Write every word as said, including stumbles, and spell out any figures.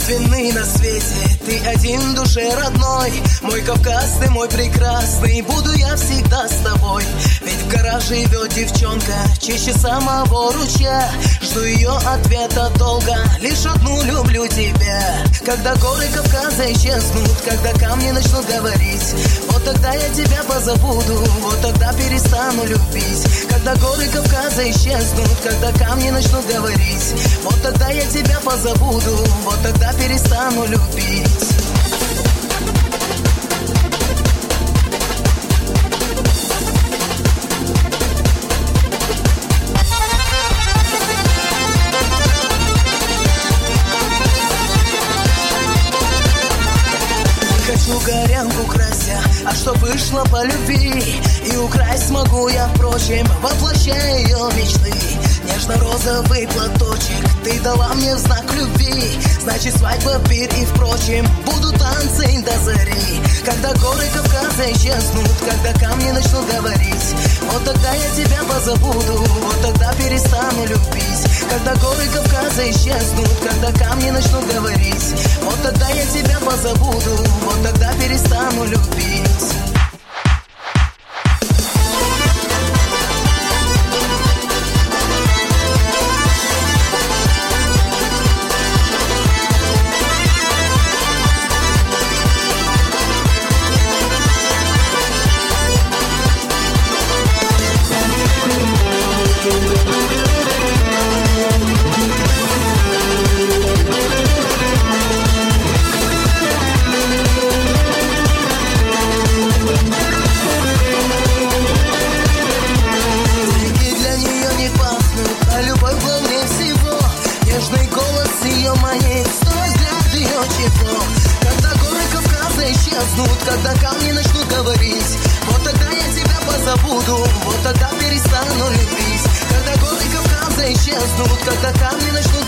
единственный на свете, ты один в душе родной. Мой Кавказ, ты мой прекрасный, буду я всегда с тобой. Ведь в горах живет девчонка, чище самого ручья. Жду ее ответа долго, лишь одну люблю тебя. Когда горы Кавказа исчезнут, когда камни начнут говорить, вот тогда я тебя позабуду, вот тогда перестану любить. Когда горы Кавказа исчезнут, когда камни начнут говорить, вот тогда я тебя позабуду, вот тогда перестану любить. Хочу горянку крася, а что вышло по любви, и украсть смогу я, впрочем, воплощая ее мечты. Нежно-розовый платочек ты дала мне в знак любви, значит свадьба, пир и, впрочем, будут танцы до зари. Когда горы Кавказа исчезнут, когда камни начнут говорить, вот тогда я тебя позабуду, вот тогда перестану любить. Когда горы Кавказа исчезнут, когда камни начнут говорить, вот тогда я тебя позабуду, вот тогда перестану любить. Когда горы Кавказа исчезнут, когда камни начнут говорить, вот тогда я тебя позабуду, вот тогда перестану любить. Когда горы Кавказа исчезнут, когда камни начнут